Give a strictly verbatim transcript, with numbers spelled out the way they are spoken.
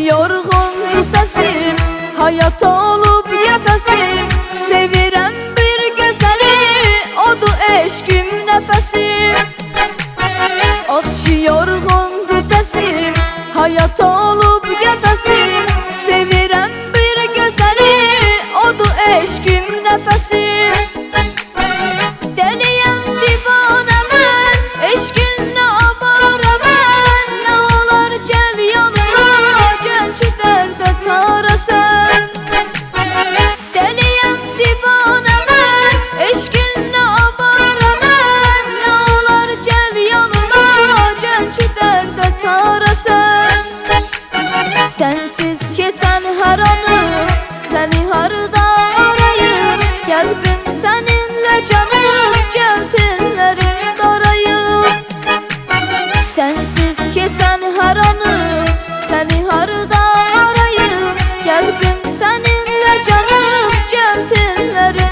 yorgundu sesim, hayat olup gefesim. Sevirem bir gözeli, odu eşkim nefesim. Ot ki yorgundu sesim, hayat olup gefesim. Sevirem bir gözeli, odu eşkim nefesim. Deliyem divane ben, eşkinle avara ben. Ne olar gel yanıma, gel ki derde çare sen. Deliyem divane ben, eşkinle avara ben. Ne olar gel yanıma, gel ki derde çare sen. Sensiz geçen her anım, seni harda arayım. Kalbim seninle canım, geltinlerim darayım. Sensiz geçen her anım, seni harda arayım. Kalbim seninle canım, geltinlerim